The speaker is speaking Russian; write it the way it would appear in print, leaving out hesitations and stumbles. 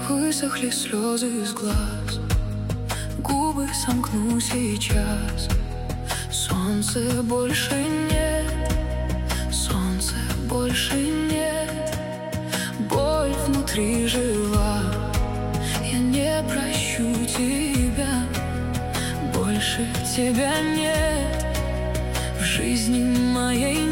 Высохли слезы из глаз, губы сомкну сейчас. Солнца больше нет, солнца больше нет. Боль внутри жива, я не прощу тебя. Больше тебя нет в жизни моей.